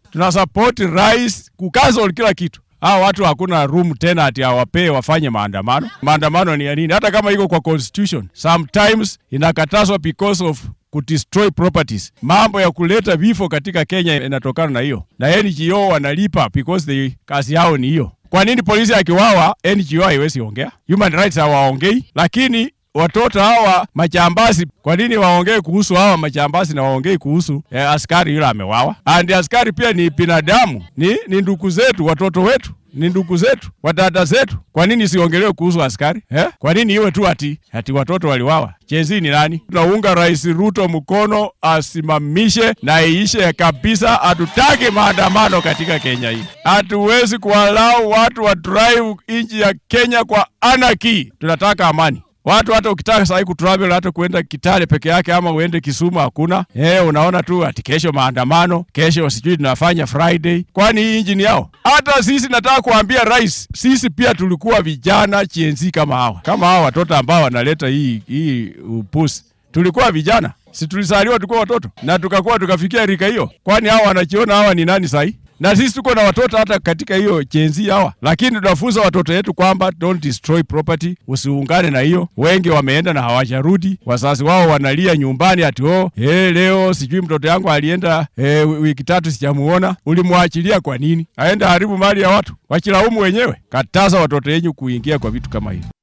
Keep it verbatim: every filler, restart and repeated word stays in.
Tunasupport rais kucancel kila kitu. Hao watu hakuna room tena ati awapee wafanye maandamano. Maandamano ni ya nini? Hata kama iko kwa constitution, sometimes inakatazwa because of kudestroy properties. Mambo ya kuleta vifo katika Kenya inatokana na hiyo. Na N G O wanalipa because they kazi yao ni hiyo. Kwa nini polisi akiwawa N G O haiwezi ongea? Human rights hawaongei, lakini watoto hawa majambazi, kwa nini waongee kuhusu hawa majambazi na waongei kuhusu eh, askari yule amewawa? And askari pia ni binadamu, ni, ni ndugu zetu, watoto wetu ni ndugu zetu, wadada zetu. Kwa nini siongelewe kuhusu askari? Eh? Kwa nini iwe tu ati ati watoto waliwawa? Jezi ni nani? Tunaunga Rais Ruto mkono asimamishe na iishe kabisa. Hatutaki maandamano katika Kenya hii. Hatuwezi kuwalau watu wa drive nchi ya Kenya kwa anarchy. Tunataka amani. Watu hata ukitaka sasa kutravel hata kuenda Kitale peke yake ama uende Kisumu hakuna. Eh, unaona tu ati kesho maandamano, kesho sijui tunafanya Friday. Kwani hii injini yao? Hata sisi nataka kuambia rais, sisi pia tulikuwa vijana chienzi kama hawa. Kama hawa watoto ambao wanaleta hii hii upusi. Tulikuwa vijana. Si tulisaliwa tulikuwa watoto na tukakuwa tukafikia rika hiyo. Kwani hawa wanajiona hawa ni nani sasa? Na sisi tuko na watoto hata katika hiyo chenzi hawa. Lakini tunafunza watoto wetu kwamba don't destroy property, usiungane na hiyo. Wengi wameenda na hawajarudi. Wazazi wao wanalia nyumbani ati oh, eh leo sijui mtoto yangu alienda eh, wiki tatu sijamuona. Ulimwachilia kwa nini? Aenda haribu mali ya watu. Wachilaumu wenyewe. Kataza watoto wenyu kuingia kwa vitu kama hivi.